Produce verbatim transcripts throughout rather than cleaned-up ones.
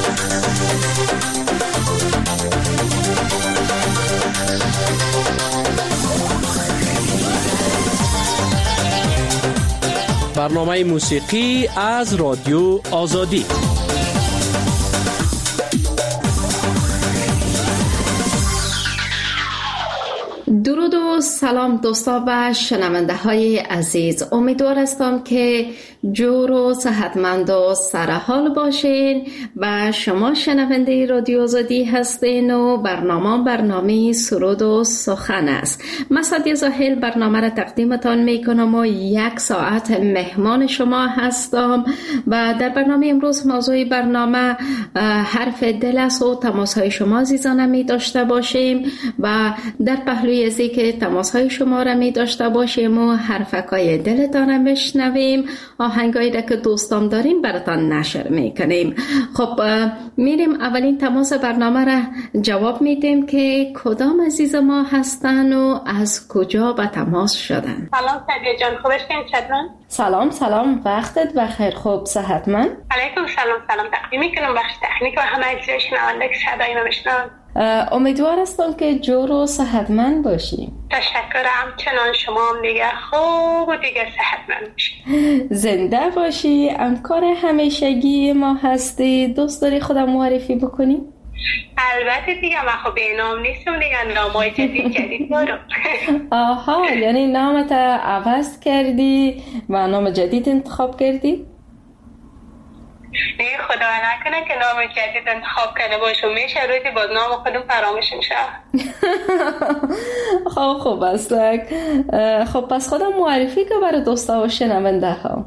برنامه موسیقی از رادیو آزادی. درود و سلام دوستا و شنونده های عزیز، امیدوار هستم که جور و صحتمند و سرحال باشین و شما شنونده رادیو آزادی هستین و برنامه برنامه سرود و سخن است. من سعدیه زاهل برنامه را تقدیمتان میکنم و یک ساعت مهمان شما هستم و در برنامه امروز موضوع برنامه حرف دل است و تماس های شما عزیزان می داشته باشیم و در پهلوی ازی که تماس های شما را می داشته باشیم و حرفکای دلتان را بشنویم، آهنگایی را که دوستان داریم براتان نشر میکنیم. خب میریم اولین تماس برنامه را جواب میدیم که کدام عزیز ما هستن و از کجا به تماس شدن. سلام سعدیه جان، خوبش کنید چطورن؟ سلام سلام، وقتت بخیر، خوب صحتمند؟ علیکم سلام سلام، تقدیم میکنم بخش تکنیک و همه عزیزای شنونده که صدای ما بشنون. امیدوار هستم که جور و صحتمند باشی. تشکرم، چنان شما هم دیگه خوب و دیگه صحتمند باشی. زنده باشی. همکار همیشگی ما هستی، دوست داری خودم معرفی بکنی؟ البته دیگه من خب به نام نیستم دیگه، نامای جدید جدید دارم. آها، یعنی نامت عوض کردی و نام جدید انتخاب کردی؟ نه خدا نکنه که نام جدید انتخاب کنه باشم، میشه روزی باز نام خودم فراموش میشه. خب خوب است. خب پس خودم معرفی که برای دوستا و شنونده ها.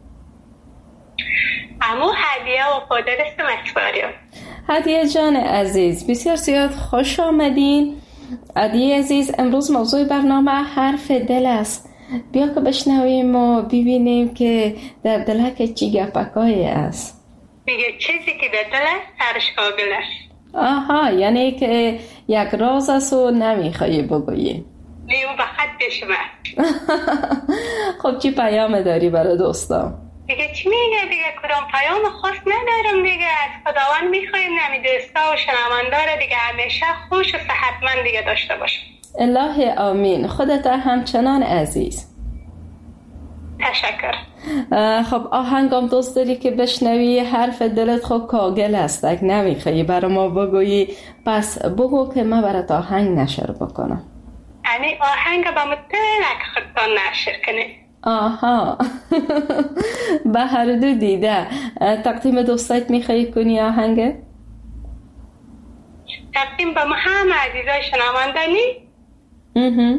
امو هدیه و فادر است مکباریان. هدیه جان عزیز، بسیار زیاد خوش آمدین. هدیه عزیز، امروز موضوع برنامه حرف دل است. بیا که بشنویم و ببینیم که در دلک چی گپکایی است. میگه چیزی که در دل است سرش کاغل است. آها، یعنی که یک راز است و نمیخوایی بگویی. نیو به خط شما. خب چی پیام داری برای دوستا؟ دیگه چی میگه دیگه، کدام پیام خاص ندارم دیگه، از خداوند میخوایم نمی دوستا و شنوندار دیگه همیشه خوش و صحتمند دیگه داشته باشه. الهی آمین. خودت همچنان عزیز. تشکر. خب آهنگم دوست داری که بشنوی؟ حرف دلت خب کاغل است، اگه نمیخوایی برای ما بگویی پس بگو که من برات آهنگ نشر بکنم. یعنی آهنگ با متلک خودتان نشر کنی؟ آها. به هر دو دیده. تقدیم دوستایت میخوایی کنی آهنگ؟ تقدیم به همه عزیزای شنوندنی؟ اها.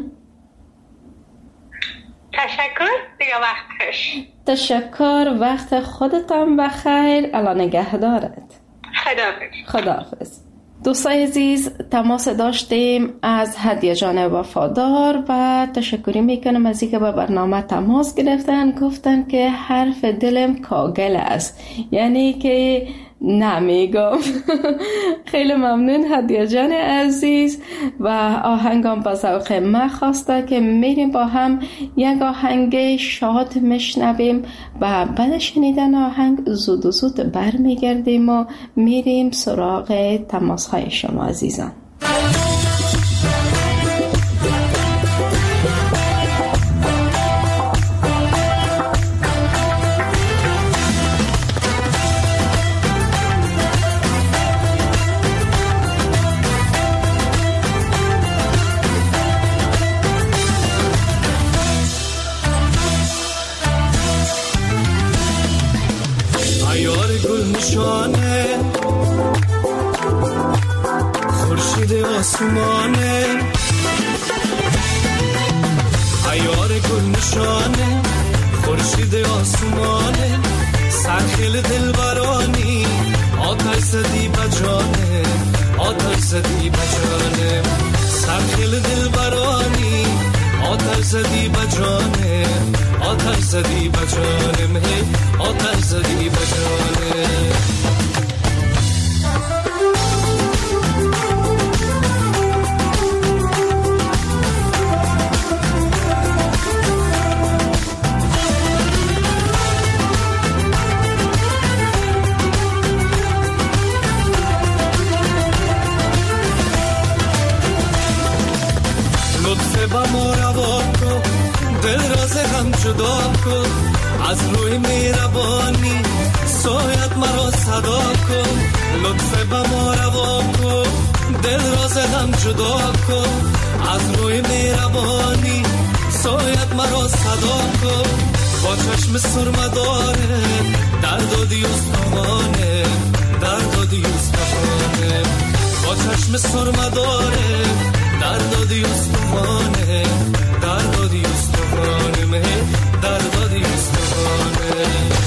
تشکر، دیگه وقتش. تشکر، وقت خودتان بخیر. الان نگهدارت. خداحافظ. خداحافظ. دوستای عزیز، تماس داشتیم از هدیه جان وفادار و تشکری میکنم از اینکه با برنامه تماس گرفتن. گفتن که حرف دلم کاغل است، یعنی که نمیگم. خیلی ممنون هدیه جان عزیز و آهنگم با ذوق من خواسته که میریم با هم یک آهنگ شاد میشنویم و بعد شنیدن آهنگ زود و زود برمیگردیم و میریم سراغ تماس های شما عزیزان. خورشید آسمانه، عیار گل نشانه، خورشید آسمانه، سرخیل دلبرانی، آتش زدی بجانه، آتش زدی بجانه، سرخیل دلبرانی، آتش زدی بجانه، آتش زدی بجانه، آتش زدی بجانه. جدا کن، از روی مهربانی سایت مرا صدا کن، لطف به ما روا کن، دل را ز غم جدا کن، از روی مهربانی سایت مرا صدا کن، با چشم سرمه داره درد و دیوستانه، درد و دیوستانه، با چشم سرمه داره درد و دیوستانه، درد و دیوستانه، مه درد و دیوستانه.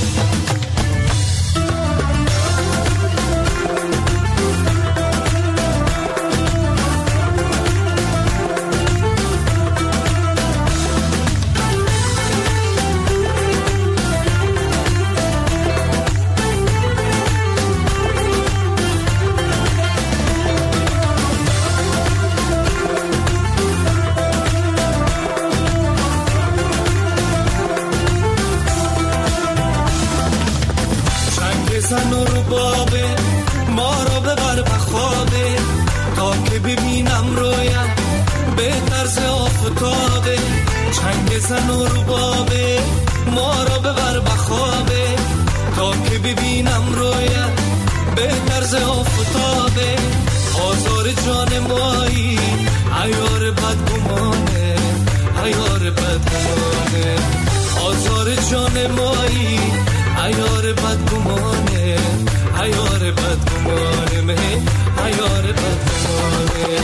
زن و ربابه ما را ببر بخوابه، تا که ببینم رویم به طرز آفتابه، چنگ زن و ربابه ما را ببر بخوابه، تا که ببینم رویم به طرز آفتابه، آزار جان مایی عیار بدگمانه، عیار بدگمانه، آزار جان مایی عیار بدگمانه، عیار بدگمانه، مه عیار بدگمانه.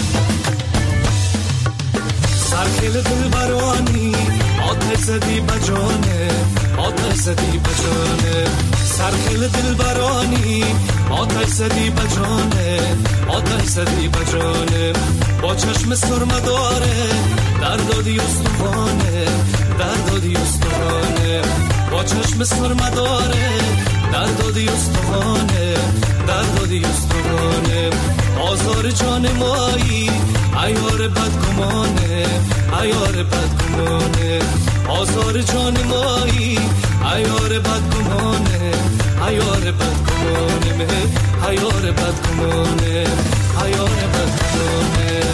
سرخیل دل برانی آتش زدی بجانه، آتش زدی بجانه، سرخیل دل برانی آتش زدی بجانه، آتش زدی بجانه، با چشم سرمه داره درد و دیوستانه، درد و دیوستانه، با چشم سرمه داره درد و دیوستانه، درد و دیوستانه، آزار جان مایی عیار بدگمانه، عیار بدگمانه، آزار جان مایی عیار بدگمانه، عیار بدگمانه، مه عیار بدگمانه، عیار بدگمانه.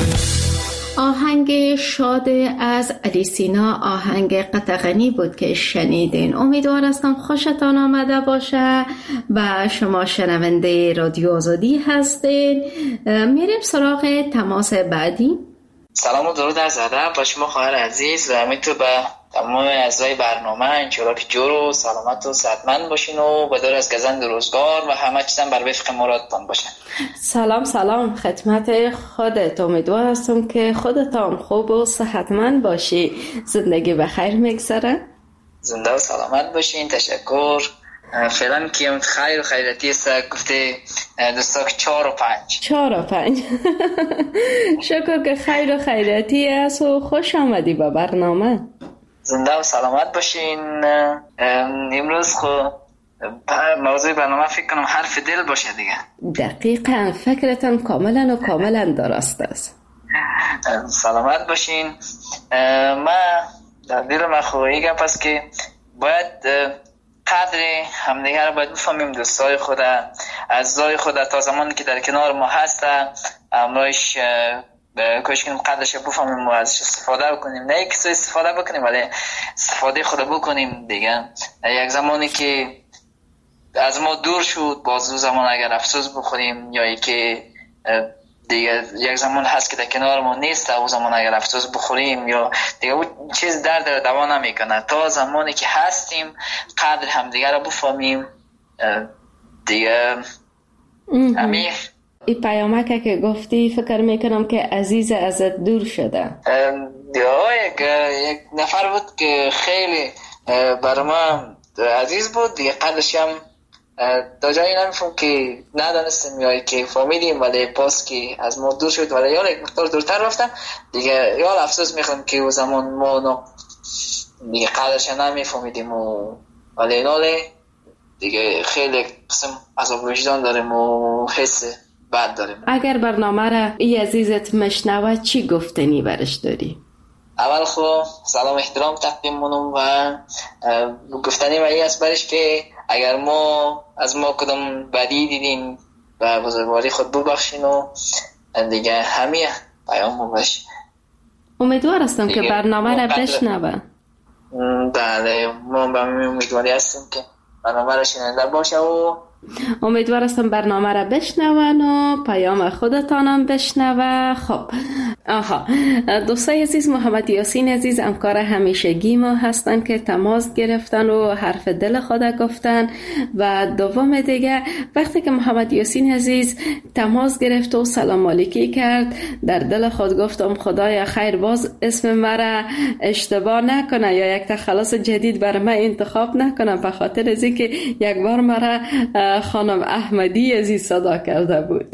آهنگ شاد از علی سینا آهنگ قطغنی بود که شنیدین. امیدوار هستم خوشتان آمده باشه و شما شنونده رادیو آزادی هستین. میریم سراغ تماس بعدی. سلام و درود از ادب با شما خواهر عزیز و همینطور به تمام اعضای برنامه، انشالله که جور و سلامت و صحتمند باشین و بدور از گزند روزگار و همه چیزم بر وفق مرادتان باشن. سلام سلام خدمت خودت، امیدوار هستم که خودتان خوب و صحتمند باشی. زندگی بخیر میگذره؟ زنده و سلامت باشین. تشکر. فعلا که خیر و خیرتی است گفته دوستا که چهار و پنج چهار و پنج شکر که خیر و خیرتی است و خوش آمدی با برنامه. زنده و سلامت باشین. امروز خب موضوع برنامه فکر کنم حرف دل باشه دیگه. دقیقاً فکرتان کاملا و کاملا درست است. سلامت باشین. ما در دل من خوبی گپ است که باید قدر همدیگه رو باید بفهمیم، دوستای خود، اعضای خود تا زمانی که در کنار ما هسته امروش کوشش کنیم قدرش بفهمیم و ازش استفاده بکنیم، نه یک سو استفاده بکنیم ولی استفاده خود بکنیم دیگه. یک زمانی که از ما دور شد باز زمان اگر افسوس بخوریم، یا که دیگه یک زمان هست که در کنار ما نیست او زمان اگر افسوس بخوریم، یا دیگه اون چیز درد دوا نمیکنه. تا زمانی که هستیم قدر همدیگه رو بفهمیم دیگه. همین این پیامک که گفتی فکر میکنم که عزیز ازت دور شده. یک یک نفر بود که خیلی برای ما عزیز بود دیگه، قدرش هم تا جایی نمیفهم که ندانستیم یا که فهمیدیم ولی پاس که از ما دور شد ولی یا یک مقدار دورتر رفتن دیگه، یا افسوس میخوام که او زمان ما دیگه قدرش نمیفهمیدیم و ولی ناله دیگه خیلی قسم عذاب وجدان داریم و حس بد داریم. اگر برنامه را ای عزیزت مشنوه چی گفتنی برش داری؟ اول خب سلام احترام تقدیم منم و گفتنی ولی است برش که اگر ما از ما کدام بدی دیدیم و بزرگواری خود ببخشین و دیگه همه پیام باشه. امیدوار هستم که برنامه را بشنوه. بله ما به امیدواری هستیم که برنامه را شنیده باشه و امیدوار هستم برنامه را بشنون و پیام خودتانم بشنوه. خب آها دوستای عزیز، محمد یاسین عزیز همکار همیشگی ما هستن که تماس گرفتن و حرف دل خود گفتن. و دوم دیگه وقتی که محمد یاسین عزیز تماس گرفت و سلام علیکی کرد، در دل خود گفتم خدایا خیر باز اسم مرا اشتباه نکنه یا یک تخلص جدید برای من انتخاب نکنه، به خاطر از اینکه یک بار مرا خانم احمدی عزیز صدا کرده بود.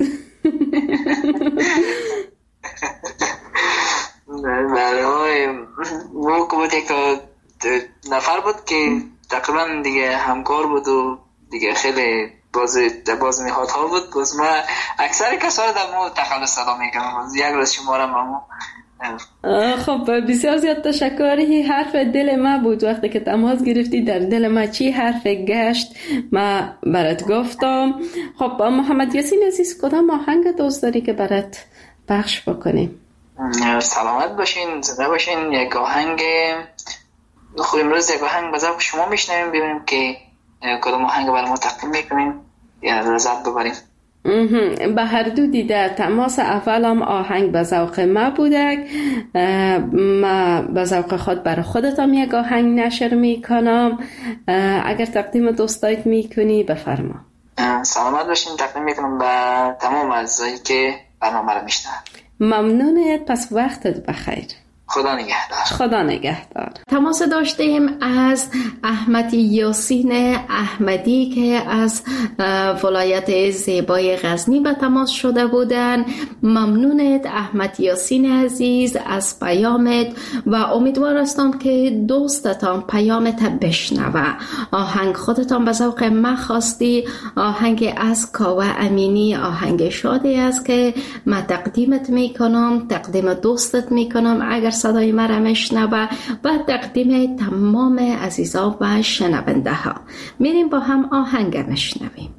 بله او که بود یک نفر بود که تقریبا دیگه همکار بود و دیگه خیلی باز باز نهاد ها بود. باز ما اکثر کسا رو در مو تخلص صدا میکنم، یک روز شما رو مامو. خب بسیار زیاد تشکر. هی حرف دل ما بود، وقتی که تماس گرفتی در دل ما چی حرف گشت ما برات گفتم. خب محمد یاسین عزیز کدام آهنگ دوست داری که برات پخش بکنیم؟ سلامت باشین، زنده باشین. یک آهنگ خب امروز یک آهنگ به ذوق شما میشنویم، ببینیم که کدام آهنگ برای ما تقدیم میکنیم یا لذت ببریم. به هر دو دیده تماس اولم آهنگ به ذوق ما بوده، ما به ذوق خود برای خودتم یک آهنگ نشر میکنم. اگر تقدیم دوستایت میکنی بفرما. سلامت باشین، تقدیم میکنم به تمام اعضایی که برنامه رو میشنن. ممنونت، پس وقتت بخیر. خدا نگهدار. خدا نگهدار. تماس داشتیم از احمد یاسین احمدی که از ولایت زیبای غزنی به تماس شده بودن. ممنونت احمد یاسین عزیز از پیامت و امیدوار هستم که دوستتان پیامت بشنوه. آهنگ خودتان به ذوق ما خواستی، آهنگ از کاوه امینی، آهنگ شادی است که من تقدیمت میکنم، تقدیم دوستت میکنم اگر صدای مرا میشنوه و تقدیم تمام عزیزان و شنونده ها. میریم با هم آهنگ میشنویم.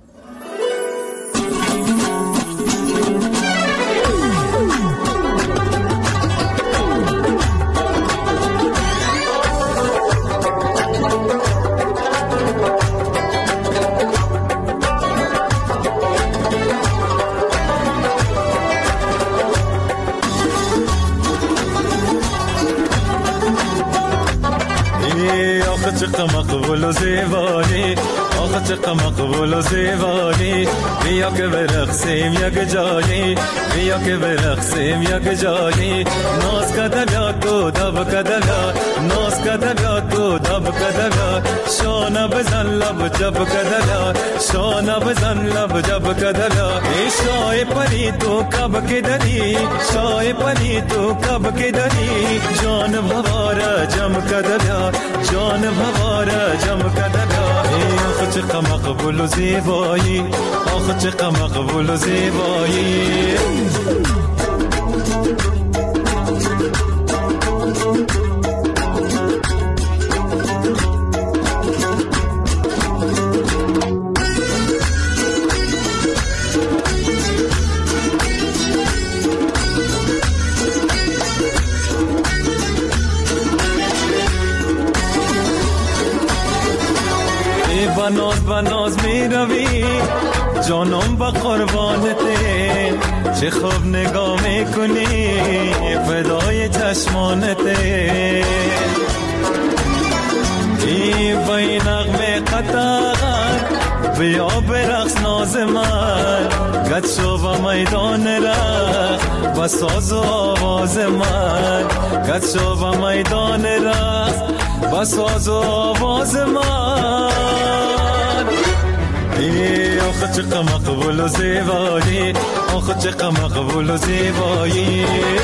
چقدر مقبول و زیبایی، آخه چقدر مقبول و زیبایی. بیا که برقصیم یک جایی، بیا که برقصیم یک جایی. ناز کده بیاد تو دب کده بیاد، ناز کده بیاد تو دب کده بیاد. شانه بزن لب جب کده بیاد، شانه بزن لب جب کده بیاد. ای شای پری تو کب که داری، شای پری تو کب که داری. جان بواره جم کده بیاد، جان بواره جم کده بیاد. ای آخه چقدر مقبول و زیبایی، آخه چقدر مقبول و زیبایی. بناز بناز می روی جانم با قربانته، چه خوب نگاه میکنی فدای چشمانته. ای بای نغمه قطعان بیا برقص ناز من، گد شو با میدان رقص با ساز و آواز من. گد شو با میدان رقص با ساز و آواز من. ای آخه چقدر مقبول و زیبایی، آخه چقدر مقبول و زیبایی.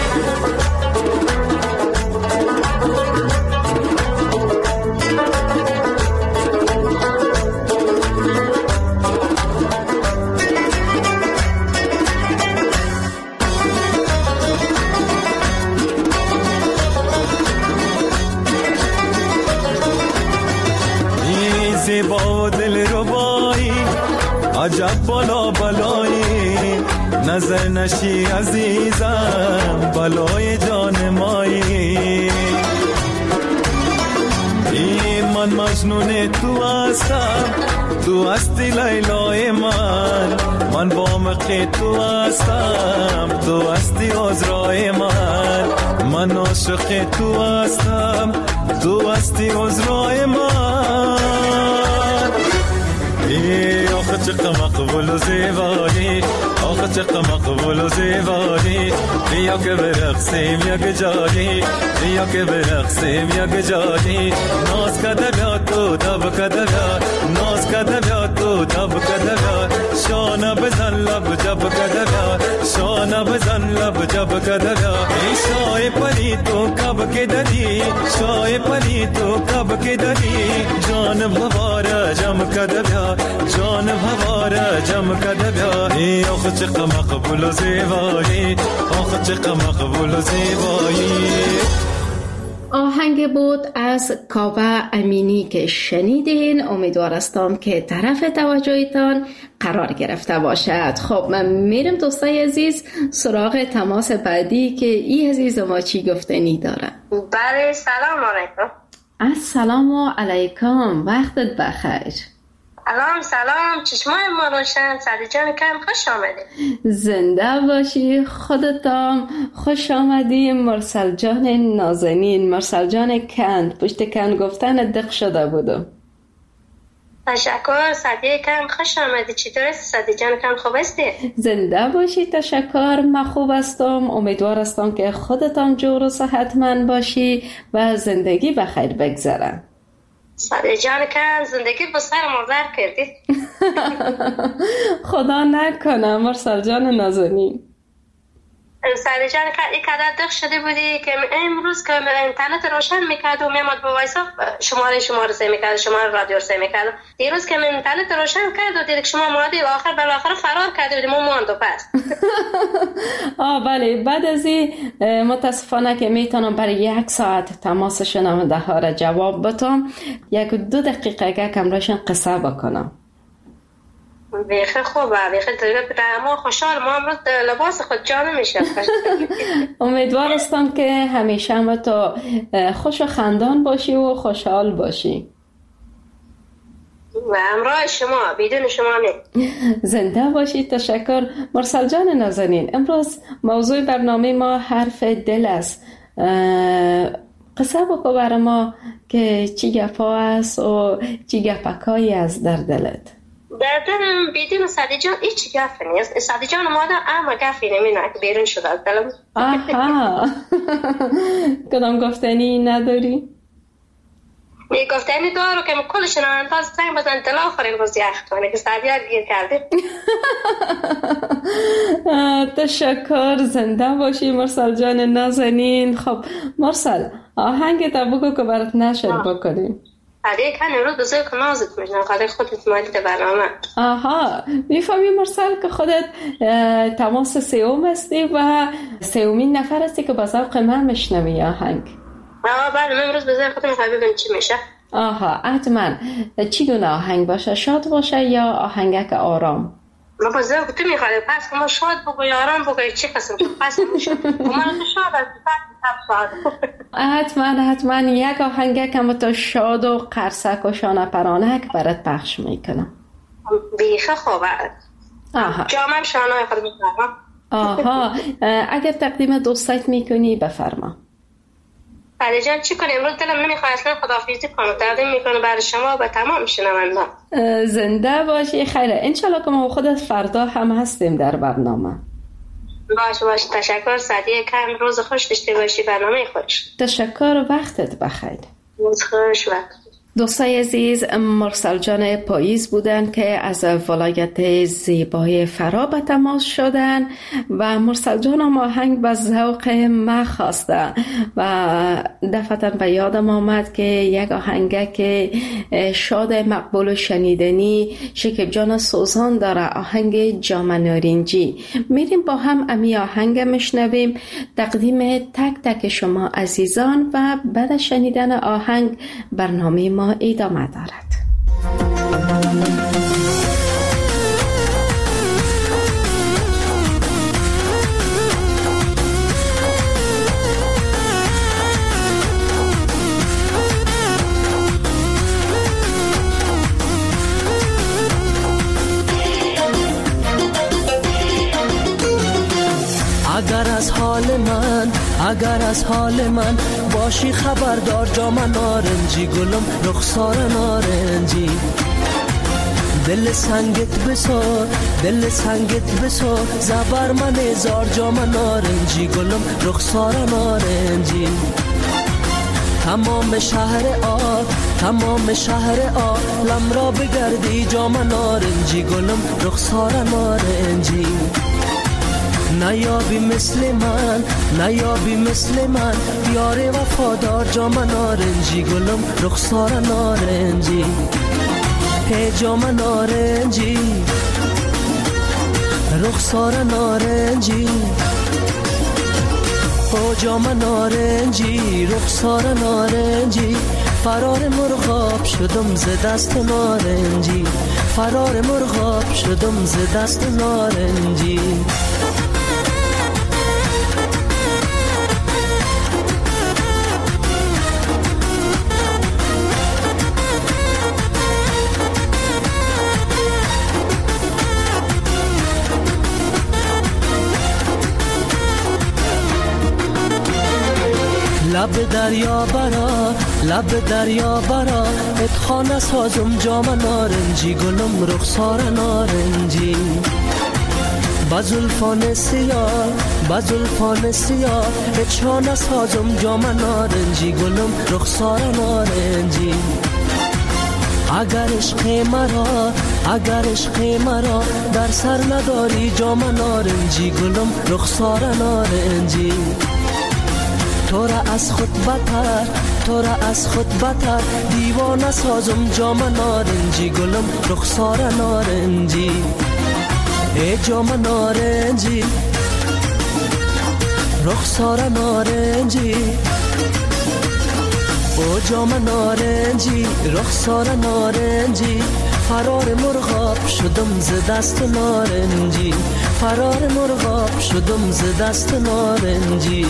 ای زیبا و دل ربایی، عجب بالا بالایی. نظر نشی عزیزم بلای جان مایی. این من مجنون تو هستم، تو هستی لیلای من. من با مخی تو هستم، تو هستی عذرای من. من عاشق تو هستم، تو هستی عذرای من. ای آخه چقدر مقبول و زیبایی، آخه چقدر مقبول و زیبایی. بیا که برقصیم یک جایی، بیا که برقصیم یک جایی. ناز کده بیا تو دب کده بیا، ناز کده بیا تو دب کده بیا. شانه بزن لب جب کده بیا، شانه بزن لب جب کده بیا. ای شای پلی تو کب که دادی، شای پلی تو کب که دادی. جانم هواره جم کده بیا، جانم هواره جم کده بیا. ای آخه چقدر مقبول و زیبایی، آخه چقدر مقبول و زیبایی. آهنگ بود از کاوه امینی که شنیدین. امیدوار هستم که طرف توجهتان قرار گرفته باشد. خب من میرم دوستای عزیز سراغ تماس بعدی که ای عزیز ما چی گفتنی داره. بله سلام علیکم. السلام علیکم، وقتت بخیر. سلام سلام، چشمای ما روشن. سعدی جان کم خوش آمدید. زنده باشی، خودتام خوش آمدی. مرسل جان نازنین، مرسل جان کند، پشت کند گفتن دق شده بودم. تشکر سعدی کم خوش آمدی. چطور است سعدی جان کم، خوب هستی؟ زنده باشی، تشکر، من خوب هستم. امیدوار هستم که خودتان جور و صحتمند باشی و زندگی بخیر بگذره. سعدی جان کم زندگی بسر مردر کردی. خدا نکنه مرسل جان نازنین. سعدی جان کم این قدر دق شده بودی که امروز که اینترنت روشن میکرد و میامد با وایسا شماره شماره سه میکرد، شماره رادیو سه میکرد. دیروز که اینترنت روشن کرد و دیدک شما مادی و آخر بالاخره فرار کردی بودیم و ماندو پس. آه بله، بعد از این متاسفانه که میتونم برای یک ساعت تماس شنونده ها را جواب بدم، یک دو دقیقه کم روشن قصه بکنم. بیخی خوبه، بیخی ما خوشحال، ما امروز لباس خود جا نمیشه. امیدوار هستم که همیشه هم تو خوش و خندان باشی و خوشحال باشی. و همراه شما، بدون شما نه. زنده باشی، تشکر. مرسل جان نازنین، امروز موضوع برنامه ما حرف دل است. قصه بکو برای ما که چی گپا است و چی گپکایی است در دلت. در دلم بدون سعدی جان هیچ گفی نیست. سعدی جان مادر اما گفی نمینه که بیرون شده از دلم. آها. کدام گفتنی نداری؟ می گفتنی دارو که کل شنونده ها زنگ بزن دل آخرین روز یخ کنه که سعدی ها گیر کرده. تشکر، زنده باشی مرسل جان نازنین. خب مرسل آهنگ تا بگو که برات نشر بکنیم. سعدی کن امروز بزرگ که نازت میشنم قدر خودت مادید برنامه. آها، میفهمی مرسل که خودت تماس سیوم هستی و سیومین نفر هستی که با ذوق من میشنوی آهنگ. آه بله، من امروز بزرگ خودم میخوای ببین چی میشه. آها، حتما. چی گونه آهنگ باشه؟ شاد باشه یا آهنگک آرام؟ ما بزرگ تو میخوای پس که ما شاد بگوی آرام بگوی چی قسم که پس میشه ما تو شاد از حتما حتما یک آهنگک هم تو شاد و قرصک و شانه پرانک برات پخش میکنم. بیخه خوبه. آها، جامم شانه خود میکنم. آها، اگر تقدیم دوستت میکنی بفرما. سعدی جان چی کنیم امروز دلم نمیخواد اصلا خداحافظی کنم. تقدیم میکنم برای شما و تمام شنوندگان. زنده باشی. خیره، انشالله که ما خودت فردا هم هستیم در برنامه. باشه باشه، تشکر سعدی کم. روز خوش داشته باشی، برنامه خوش. تشکر، وقتت بخیر. روز خوش. وقت دوستای عزیز، مرسل جان پاییز بودن که از ولایت زیبای فرا به تماس شدن و مرسل جان هم آهنگ به ذوق ما خواسته و دفعتا به یادم آمد که یک آهنگ که شاد مقبول و شنیدنی شکیب جان سوزان داره، آهنگ جام نارنجی. میریم با هم امی آهنگ مشنویم. تقدیم تک تک شما عزیزان و بعد شنیدن آهنگ برنامه ما ادامه دارد. اگر از حال من اگر از حال من باشی خبردار جام نارنجی گلم رخسار نارنجی دل سنگت بسار دل سنگت بسار زبر من هزار جام نارنجی گلم رخسار نارنجی تمام شهر آ تمام شهر آ لم را بگردی جام نارنجی گلم رخسار نارنجی نیابی مثل من نیابی مثل من یار وفادار جام نارنجی گلم رخسار نارنجی هی جام نارنجی رخسار نارنجی او جام نارنجی رخسار نارنجی فرار مرغاب شدم ز دست نارنجی فرار مرغاب شدم ز دست نارنجی لب دریا برا لب دریا برا اتخانه سازم جام نارنجی گلم رخسار نارنجی بزلفان سیاه بزلفان سیاه اتخانه سازم جام نارنجی گلم رخسار نارنجی اگر عشق مرا اگر عشق مرا در سر نداری جام نارنجی گلم رخسار نارنجی تو را از خود بتر تو را از خود بتر دیوانه سازم جام نارنجی گلم رخسار نارنجی ای جام نارنجی رخسار نارنجی او جام نارنجی رخسار نارنجی فرار مرغاب شدم ز دست نارنجی فرار مرغاب شدم ز دست نارنجی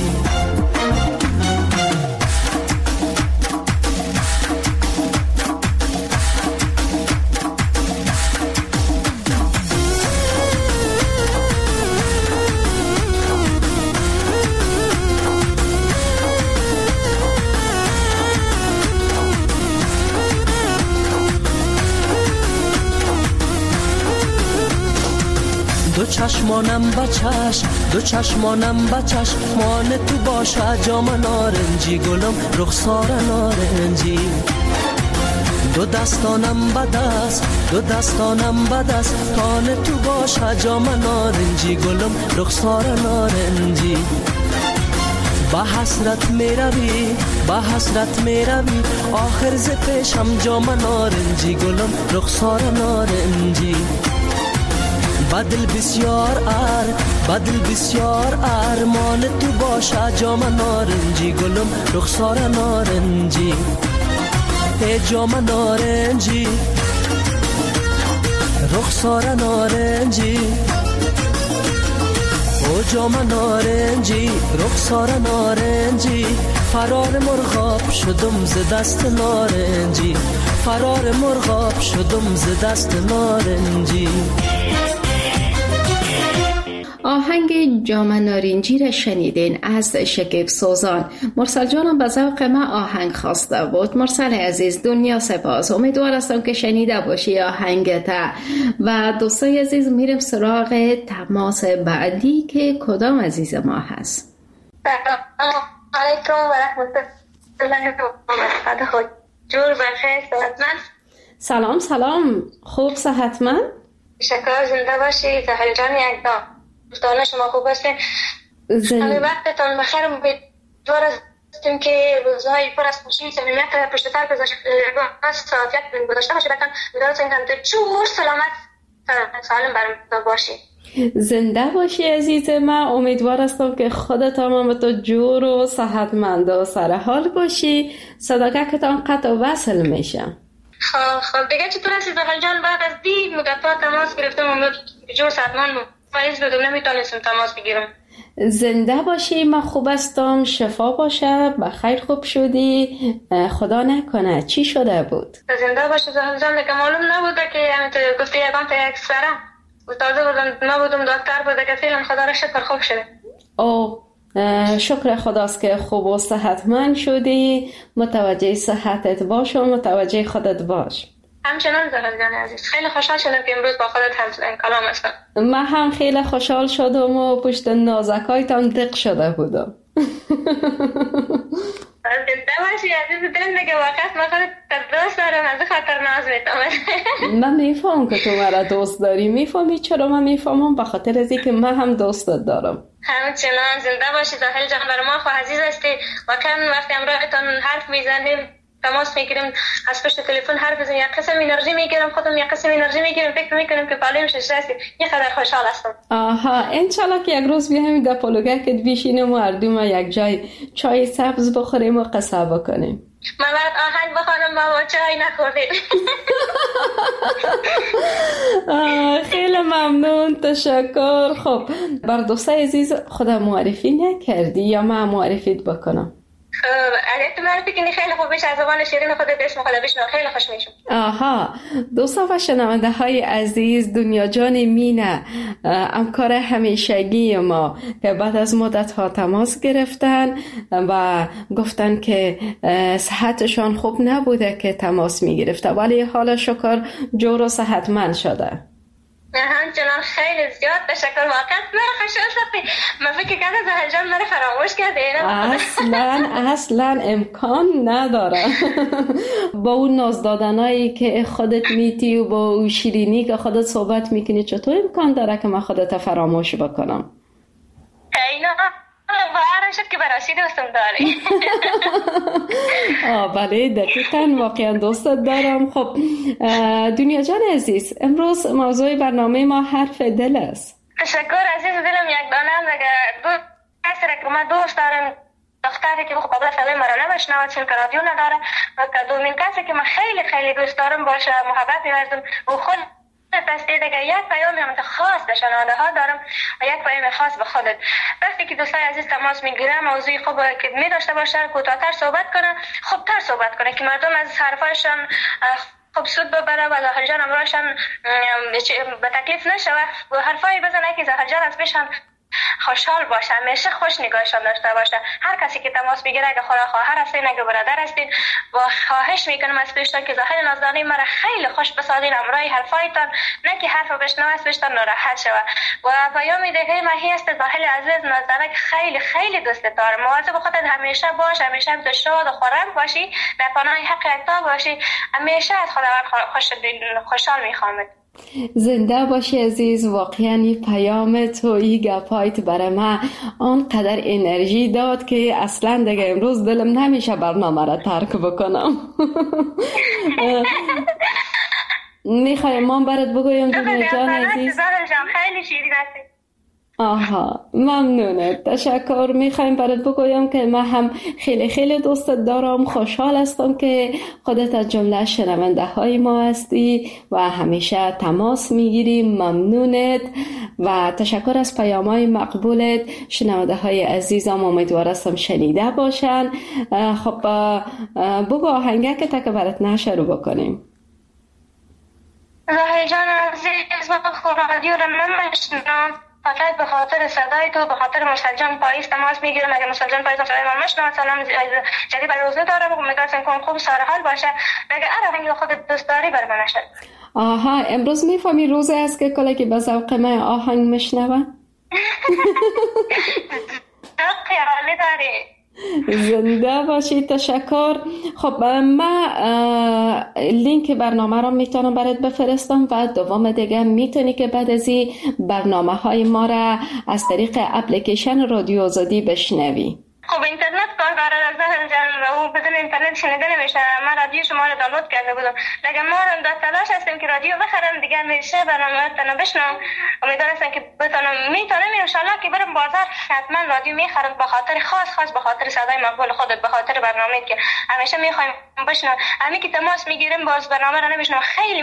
دو چشمانم بچش دو چشمانم بچش مان تو باشه جام نارنجی گلم رخسار نارنجی دو دستانم بدست دو دستانم بدست تان تو باشه جام نارنجی گلم رخسار نارنجی با حسرت میروی با حسرت میروی آخر ز پیشم جام نارنجی گلم رخسار نارنجی بدل بسیار ار بدل بسیار ارمان تو باشه جام نارنجی گلم رخسار نارنجی ای جام نارنجی رخسار نارنجی او جام نارنجی رخسار نارنجی فرار مرغاب شدم ز دست نارنجی فرار مرغاب شدم ز دست نارنجی. آهنگ جام نارنجی را شنیدین از شکیب سوزان. مرسل جانم به ذوق ما آهنگ خواسته بود. مرسل عزیز دنیا سپاس، امیدوار هستم که شنیده باشی آهنگت. و دوستای عزیز میریم سراغ تماس بعدی که کدام عزیز ما هست. سلام علیکم و رحمت الله و برکاته. جور بخیر صحتمند. سلام سلام، خوب صحتمند؟ شکر، زنده باشی. سهل جان یک دام دوستان شما خوب هستین؟ همه وقتتان بخیر. امیدوار هستیم که روزهای پر از خوشی صمیمیت پشت سر گذاشته سعادت گذاشته باشه. بتان امیدوار هستیم که جور سلامت سالم برام باشی. زنده باشی عزیز من. امیدوار هستم که خودت هم تو جور و صحتمند و سر حال باشی. صداقتتان قطع و وصل میشه. خب خب دیگه چطور هستی سهل جان؟ بعد از دی مدت تماس گرفتم امید جور صحتمند فایز بدون نمیتونستم تماس بگیرم. زنده باشی، من خوب هستم، شفا باشه، بخیر خوب شدی، خدا نکنه چی شده بود؟ زنده باشه سهل جان. دیگه معلوم نبوده که گفتی یکان تا یک سره تازه بودم نبودم دکتر بوده که فعلا خدا را شکر خوب شده. او شکر خداست که خوب و صحتمند شدی. متوجه صحتت باش و متوجه خودت باش. همچنان زهرا جان عزیز، خیلی خوشحال شدم که امروز با خودت هم کلام هستم. من هم خیلی خوشحال شدم و پشت نازکایتان دق شده بودم. زنده باشی عزیز دل، دیگه واقعا من خودت دوست دارم، از خاطر ناز میتونم. من میفهم که تو مرا دوست داری. میفهمی چرا من میفهمم؟ به خاطر از اینکه من هم دوستت دارم. همچنان زنده باشی زاهل جان، برای ما خو عزیز هستی. واقعا وقتی امروزتون حرف میزنیم، تماس میگیریم، از پشت تلفن حرف بزنیم، یک قسم انرژی میگیرم، خودم یک قسم انرژی میگیرم، فکر میکنم که پالیم شش هستی. یه خیلی خوشحال هستم. آها، انشالله که یک روز بیایم در پلوگرکت بیشینیم و هر دو ما یک جای چای سبز بخوریم و قصه بکنیم. من برات آهنگ بخونم بابا، چای نخوردیم. خیلی ممنون، تشکر. خب بر دوستای عزیز خدا معرفی نکردی یا من معرفیت بکنم؟ اگه تو معرفی کنی خیلی خوب بشه، از زبان شیرین خودت اسم خدا بشنو، خیلی خوش میشم. آها، دوستا و شنونده های عزیز، دنیا جان مینه همکار همیشگی ما که بعد از مدت ها تماس گرفتن و گفتن که صحتشان خوب نبوده که تماس میگرفته، ولی حالا شکر جور و صحتمند شده. همچنان خیلی زیاد تشکر. واقعا من خوشحال شدم. من فکر کردم زهر جان من فراموش کرده. اصلا اصلا امکان نداره. با اون ناز دادنایی که خودت میتی و با اون شیرینی که خودت صحبت میکنی، چطور امکان داره که من خودت فراموش بکنم؟ اینا باور شد که براشی دوستم داری. آه بله، دقیقاً واقعا دوستت دارم. خب دنیا جان عزیز، امروز موضوع برنامه ما حرف دل است. تشکر عزیز دلم. یک دانم دیگه دو کسی را که من دوست دارم، دختری که قبل صدای مرا نمیشنود چون که رادیو نداره، و دومین کسی که من خیلی خیلی دوست دارم باشه محبت می‌ورزم و خود پس دیگه یک پیام هم خاص به شنونده ها دارم و یک پیام خاص به خودت. وقتی که دوستای عزیز تماس میگیرم، موضوعی خوب که می داشته باشه، کوتاه‌تر صحبت کنه، خوبتر صحبت کنه که مردم از حرفایشان خوب سود ببره و زاهر جان امروزشان به تکلیف نشه و حرفایی بزنه که زاهر جان از پیشان خوشحال باشه، همیشه خوش نگاهشان داشته باشه. هر کسی که تماس میگیره، اگه خدا خواهر هستین، اگه برادر هستین، و خواهش میکنم از پیشتان که زاهر نازدانی مرا خیلی خوش بسازین امرای حرفایتان، نه که حرف بشنو از پیشتان ناراحت شوه. و پیام دیگه ماهی است زاهر عزیز نازدانک، خیلی خیلی دوست دارم. مواظب خودت همیشه باش، همیشه تو شاد و خرم باشی، در پناه حق تا باشی، همیشه از خداوند خوش خوشحال میخوامت. زنده باشی عزیز. واقعا این پیام تو، این گپایت برای من آنقدر انرژی داد که اصلا دیگه امروز دلم نمیشه برنامه را ترک بکنم. میخوایم من برات بگویم دنیا جان عزیز. خیلی شیرین هستی. آها، ممنونه، تشکر. میخوایم برات بگویم که من هم خیلی خیلی دوستت دارم. خوشحال هستم که خودت از جمله شنونده های ما هستی و همیشه تماس میگیریم. ممنونت و تشکر از پیام های مقبولت. شنونده های عزیزم امیدوارم شنیده باشن. خب بگو آهنگه که تا که برات نشروع بکنیم. زاهر جان عزیز، من خود رادیو رو نمیشنم، فقط به خاطر صدای تو، به خاطر مسجان پاییز تماس میگیرم. اگه مسجان پاییز صدای من مشنوه، سلام جدید برای روزه دارم و میگرسن کن خوب سر حال باشه. اگه اره هنگی خودت دوست داری بر من نشد. آها، امروز میفهمی روزه است که کلا که به ذوق من آهنگ مشنوه. ذوقی عالی داری. زنده باشی، تشکر. خب من لینک برنامه را میتونم برات بفرستم و دوم دیگه میتونی که بعد از این برنامه های ما را از طریق اپلیکیشن رادیو آزادی بشنوی. خب اینترنت کار داره از زهر جان و بدون اینترنت شنیده نمیشه. من رادیو شما رو دانلود کرده بودم، دیگه ما هم در تلاش هستیم که رادیو بخرم دیگه، میشه برنامه تنو بشنم. امیدوارم که بتونم میتونم ان شاء الله که برم بازار حتما رادیو میخرم، به خاطر خاص خاص به خاطر صدای مقبول خودت، به خاطر برنامه‌ای که همیشه میخوایم بشنم. همین که تماس میگیریم باز برنامه رو نمیشنم، خیلی مرا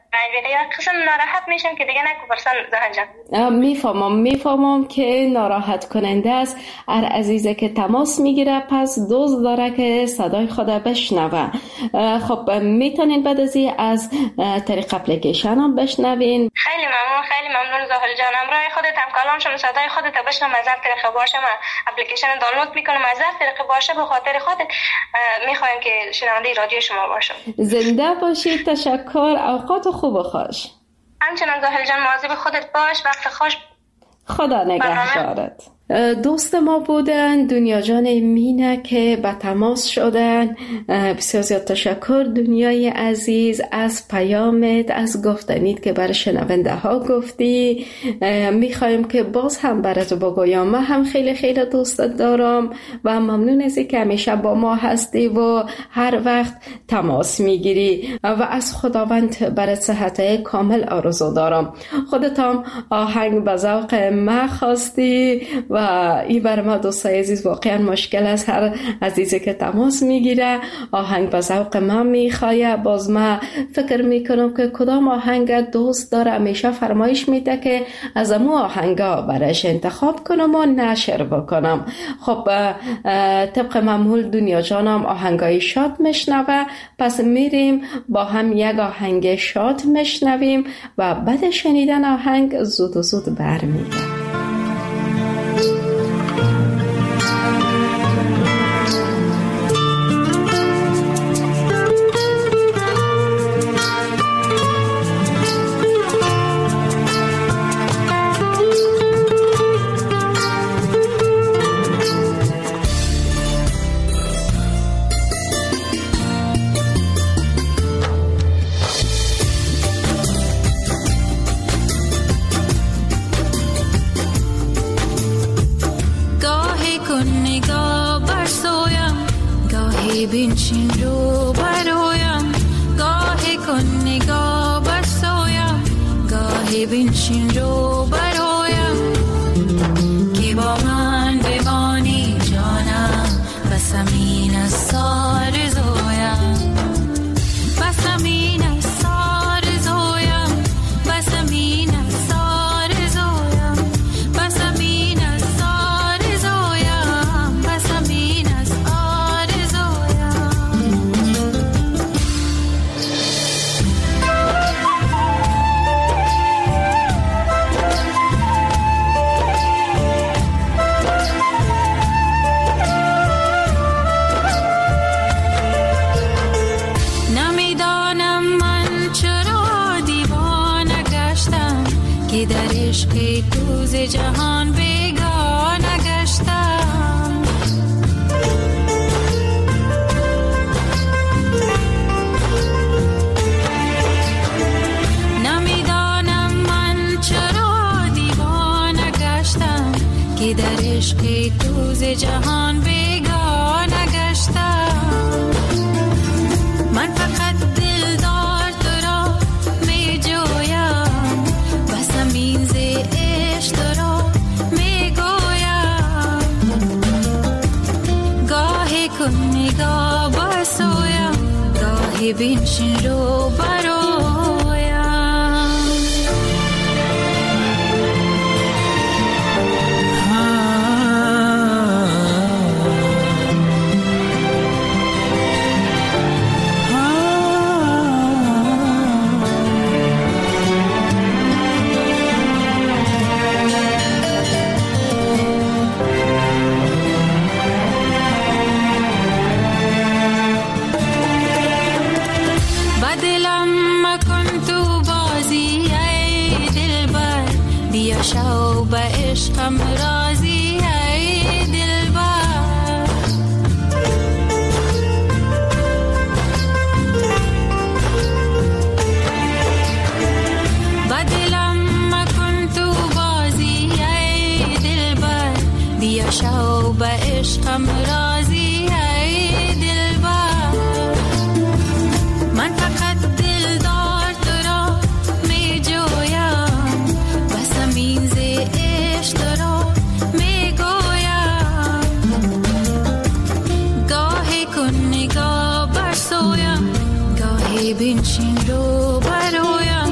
رنج میده یا قسم ناراحت میشم که دیگه نکو برسن زهن جان. میفهمم میفهمم که ناراحت کننده است. هر عزیزه که تماس میگیره پس دوست داره که صدای خود بشنوه. خب میتونین بعد از این از طریق اپلیکیشن هم بشنوین. خیلی ممنون خیلی ممنون زاهل جان. همراه خودت هم کلام شما صدای خودت بشنوم از هر طریق باشه. من اپلیکیشن دانلود میکنم از هر طریق باشه. به خاطر خودت میخوایم که شنونده رادیو شما باشم. زنده باشید. تشکر. اوقات خوب و خوش. همچنان زاهل جان مواظب خودت باش. وقت خوش. خدا نگهدارت. دوست ما بودن دنیا جان مینه که به تماس شدن. بسیار زیاد تشکر دنیای عزیز از پیامت، از گفتنیت که برای شنونده ها گفتی. میخوایم که باز هم برات بگویم من هم خیلی خیلی دوست دارم و ممنون از که همیشه با ما هستی و هر وقت تماس میگیری و از خداوند برات صحت کامل آرزو دارم. خودت هم آهنگ به ذوق ما خواستی و این برای ما دوستای عزیز واقعا مشکل است. هر عزیزی که تماس میگیره آهنگ به ذوق من میخواه. باز ما فکر میکنم که کدام آهنگ دوست داره همیشه فرمایش میده که از امو آهنگا برایش انتخاب کنم و نشر بکنم. خب طبق معمول دنیا جانم آهنگای شاد میشنوه. پس میریم با هم یک آهنگ شاد میشنویم و بعد شنیدن آهنگ زود و زود برمیگردیم. بنشین رو برایم گاهی کن نگاه بر سویم گاهی بنشین رو برایم که با من بمانی جانم بس امین از سار زویم بس امین از سار زویم بس امین از سار زویم بس امین از سار زویم بس امین از آر که در عشق تو ز جهان بیگانه گشتم نمیدانم من چرا دیوانه گشتم که در عشق تو ز جهان بیگانه گشتم من فقط دلدار تو را می جویم این ز عشق تو را می گویم گاهی کن نگاه بر سویم گاهی بنشین رو برایم شو به عشقم راضی ای دلبر با دلم مکن تو بازی ای دلبر بیا شو به عشقم راضی ای دلبر من فقط دلدار تو را می جویم بس امین ز عشق تو را می گویم گاهی کن نگاه بر سویم گاهی بنشین رو برایم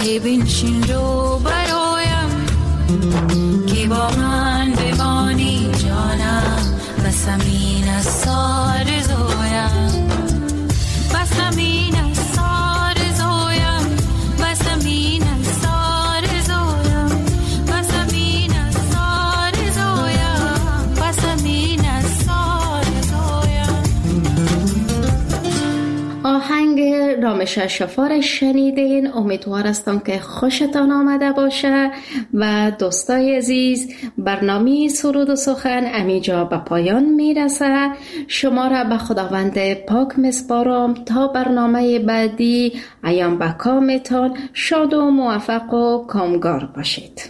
گاهی بنشین رو برایم که با من بمانی جانم، بس همین از سار زویم، بس همین از سار زویم، بس همین از سار زویم، بس همین از سار زویم، بس همین از سار زویم. آهنگ رامش شفار شنیدین. امیدوار هستم که خوشتان آمده باشه و دوستای عزیز، برنامه سرود و سخن امیجا به پایان میرسه. شما را به خداوند پاک مسپارم تا برنامه بعدی. ایام به کامتان شاد و موفق و کامگار باشید.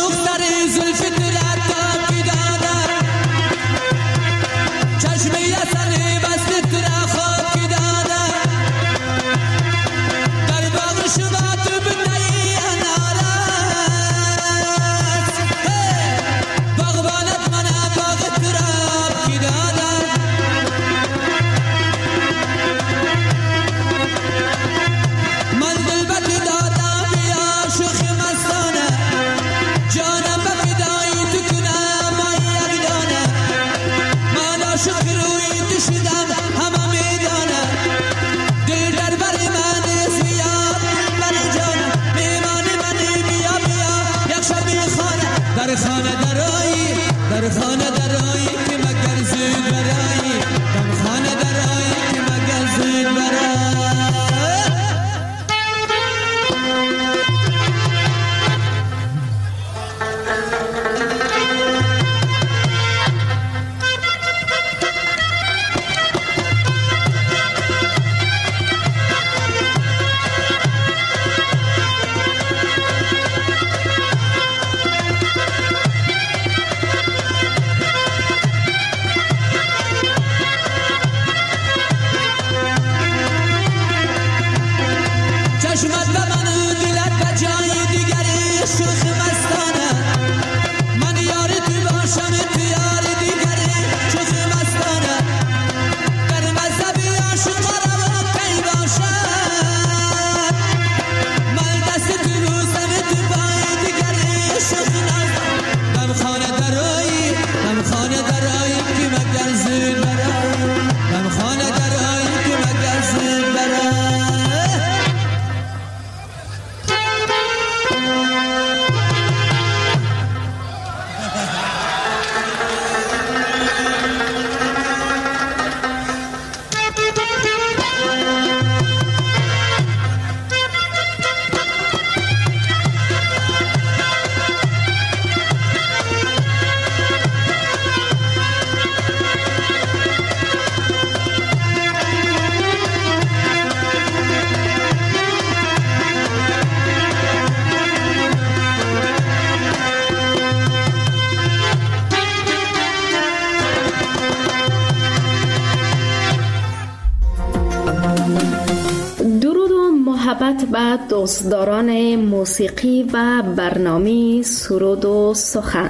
و دوستداران موسیقی و برنامه سرود و سخن.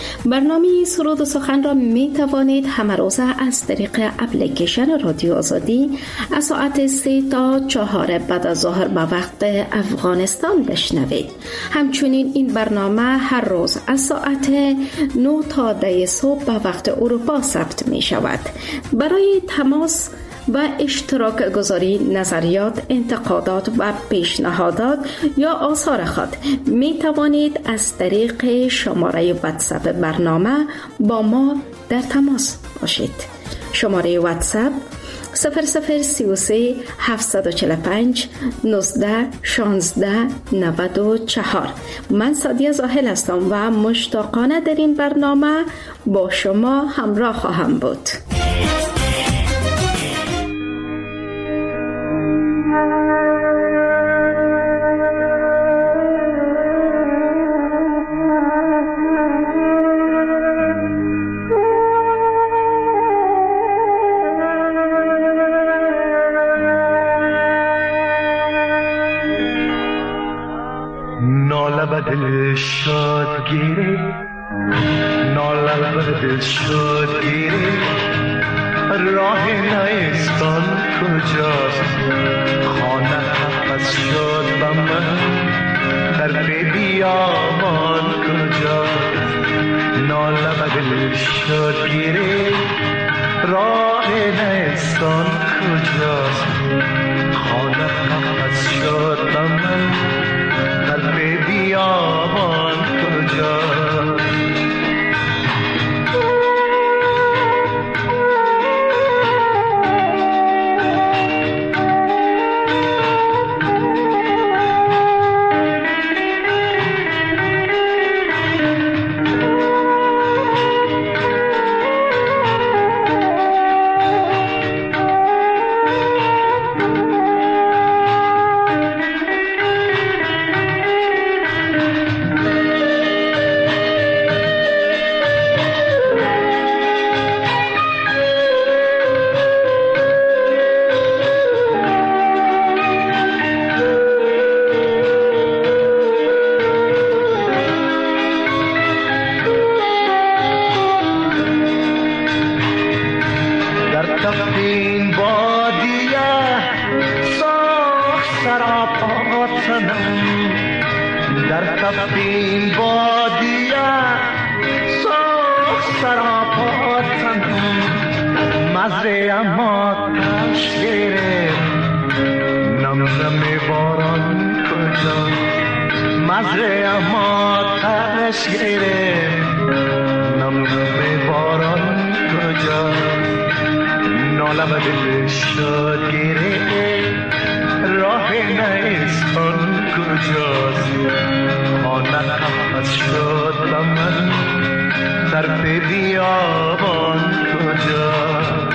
برنامه سرود و سخن را می توانید همه روزه از طریق اپلیکیشن رادیو آزادی از ساعت سه تا چهار بعد از ظهر به وقت افغانستان بشنوید. همچنین این برنامه هر روز از ساعت نه تا ده صبح به وقت اروپا ثبت می شود. برای تماس و اشتراک گذاری نظریات، انتقادات و پیشنهادات یا آثار خود می توانید از طریق شماره واتساپ برنامه با ما در تماس باشید. شماره واتساپ صفر صفر سی و سه هفتصد و چهل و پنج نوزده شانزده نود و چهار. من سعدیه زاهل هستم و مشتاقانه در این برنامه با شما همراه خواهم بود. دل شاد گیری ناله بر دل شاد گیری راه نیستان کجاست خانه از شاد به من در بیابان کجاست ناله بر دل شاد گیری راه نیستان کجاست خانه از شاد به من بیابان کجاست رفتیم بادیه سرخ سراپا تنها مزه اما کش گرفت نم نم باران کجا مزه اما کش گرفت نم نم باران کجا ناله و دل شد گرفت راه نیستان کجاست خانه نفس شد و من طرف بیابان کجاست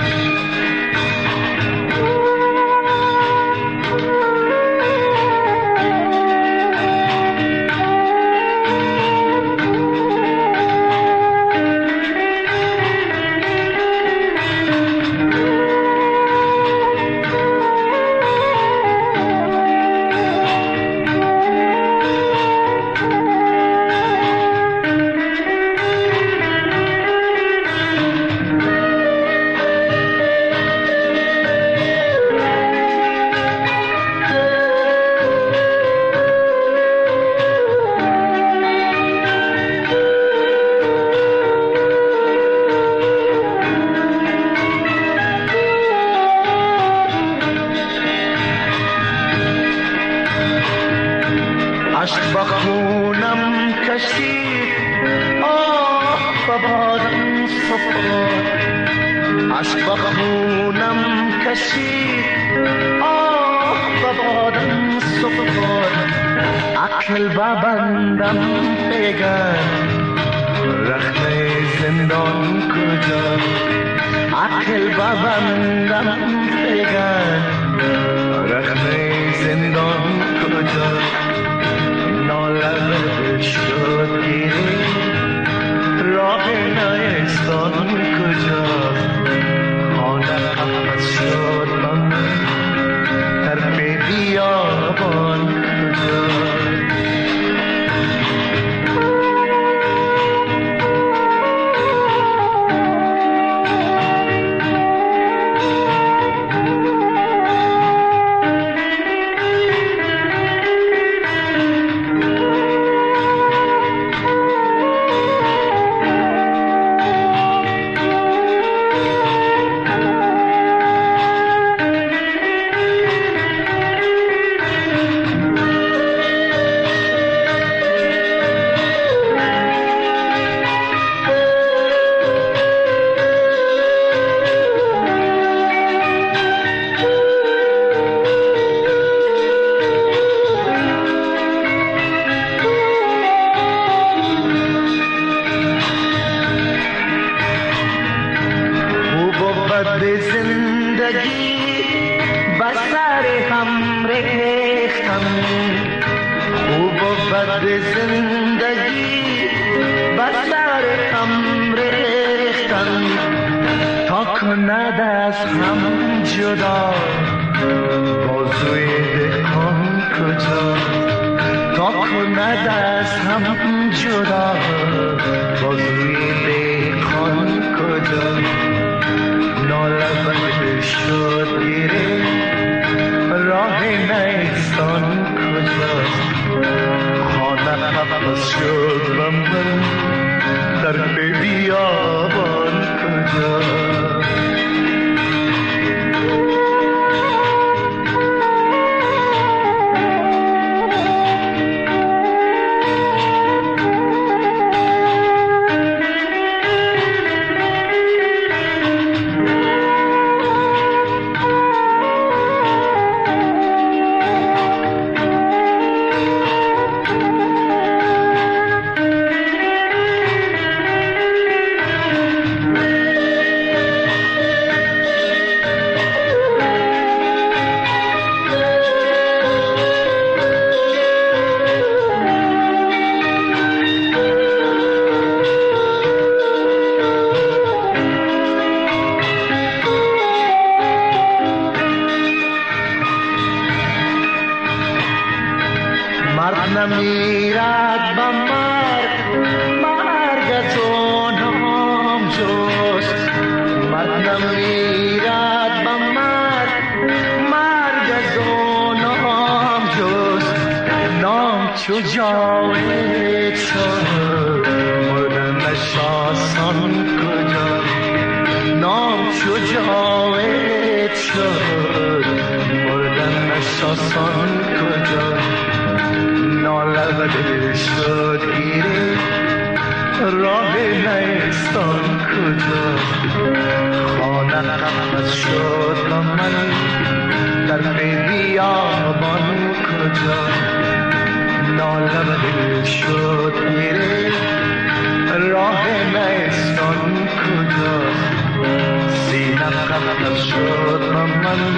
شجاعت شد مردنش آسان کجا نام شجاعت شد مردنش آسان کجا ناله و دل شد گیره راه نیستان کجا خانه قفص شد و من در بیابان کجا ناله و دل شد گیره راه نیستان کجا سینه قفص شد و من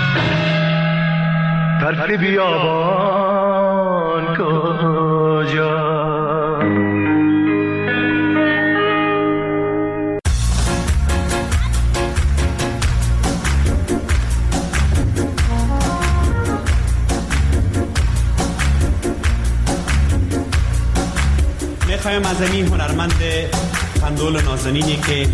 در بیابان کجا. میخوایم از این هنرمند قندول نازنینی که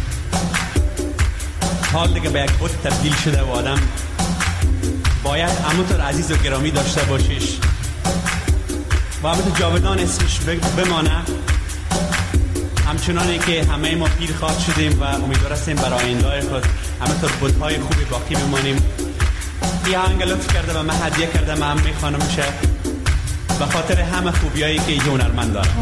حال دیگه به یک بود تبدیل شده و آدم باید همونطور عزیز و گرامی داشته باشیش و همونطور جاودان اسمش بمانه، همچنانی که همه ما پیر خواد شدیم و امیدوار هستیم برای آینده خود همونطور بودهای خوبی باقی بمانیم. این آهنگ لطف کرده و من هدیه کرده، من هم میخوانم شه به خاطر همه خوبیایی که این هنرمند داره.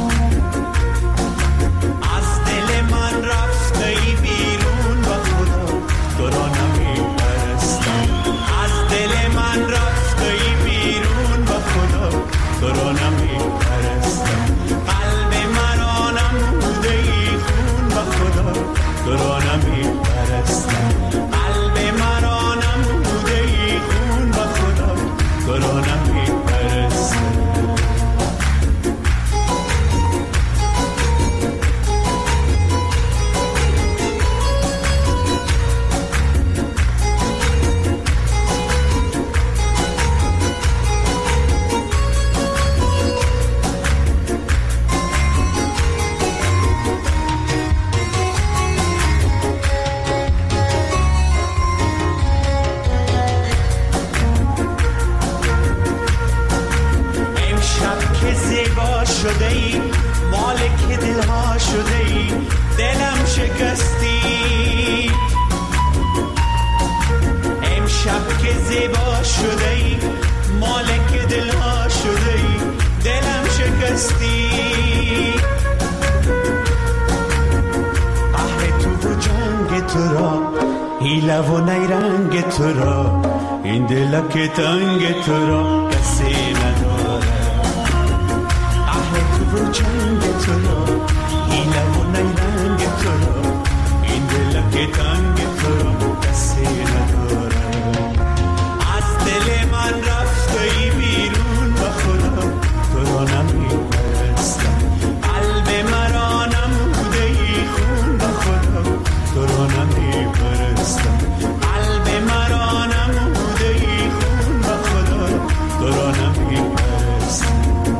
از دل من رفته ای بیرون و خدا تو را نمیپرستم، از دل من رفته ای بیرون و خدا تو را نمیپرستم، قلب مرا نموده ای خون و خدا تو را نمیپرستم، قلب مرا نموده ای خون و خدا تو را نمیپرستم. شده ای مالک دلها شده ای دلم شکستی، امشب که زیبا شده ای مالک دلها شده ای دلم شکستی، قهر تو و جنگ تو را حیله و نیرنگ تو را این دل که تنگ تو را کسی نداره، و جنگ تو را حیله و نیرنگ تو را این دل که تنگ تو را کسی نداره، از دل من رفته ای بیرون و خدا تو را نمیپرستم، قلب مرا نموده ای خون و خدا تو را نمیپرستم، قلب مرا نموده ای خون و خدا تو را نمیپرستم.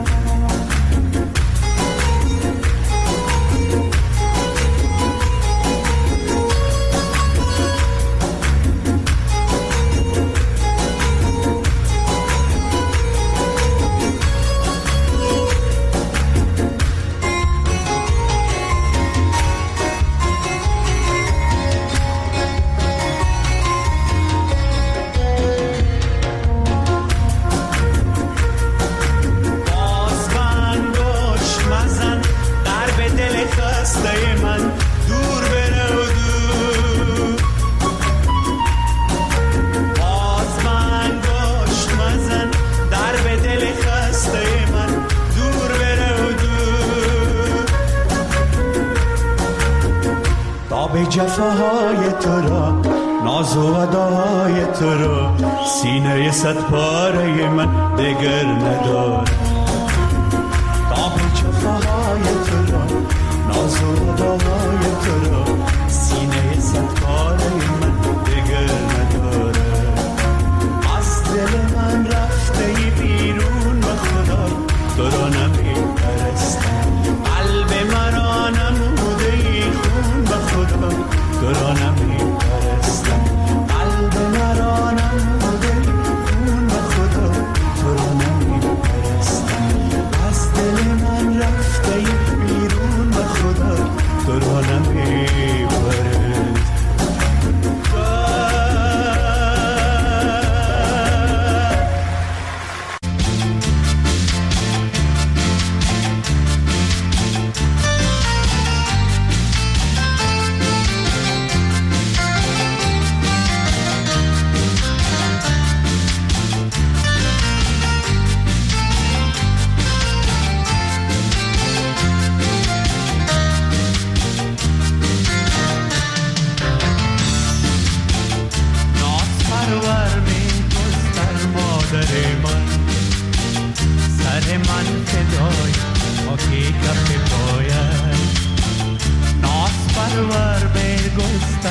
جفاهای تو را ناز و ادای تو را سینه صد پاره من دگر نداره، تاب جفاهای تو را ناز و ادای تو را سینه صد پاره من دگر نداره، از دل من رفته ای بیرون و خدا تو را نمیپرستم، قلب مرا نموده ای خون و خدا تو را نمیپرستم، قلب مرا نموده ای خون و خدا تو را نمیپرستم.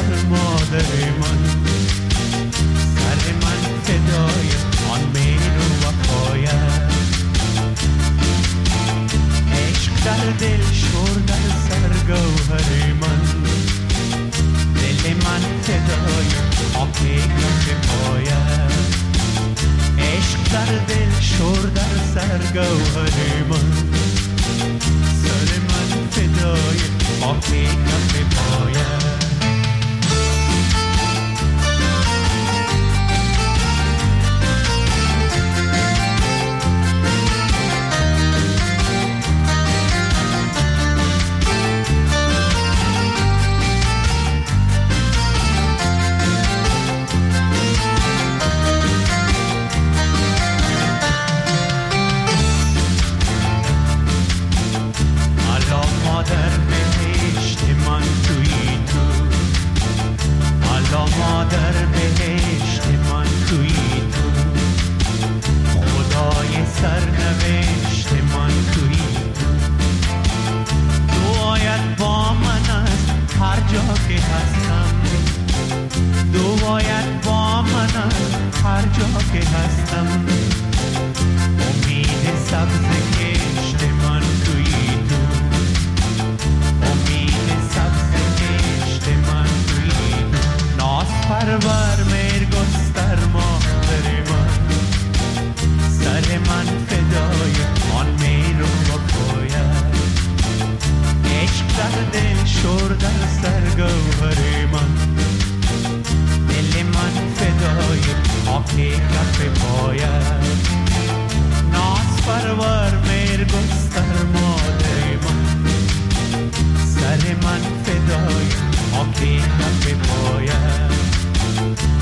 گستر مادر من، سر من فدای آن مهر و وفایت. عشق در دل شور در سر گوهر من، دل من فدای خاک کف پایت. عشق در دل شور در سر گوهر من، سر من فدای خاک کف پایت. مادر بهشت من توی تو، خدای سرنوشت من توی تو. دعایت با من است هر جا که هستم، دعایت با من است هر جا که هستم. امید سبز کشت من توی تو، امید سبز کشت من توی تو. ناز پرور میر گستر مادر من، سر من فدای آن میر و پایت. عشق در دل شور در سر گوهر من، دل من فدای خاک کف پایت. ناز پرور میر گستر مادر من، سر من فدای خاک کف پایت.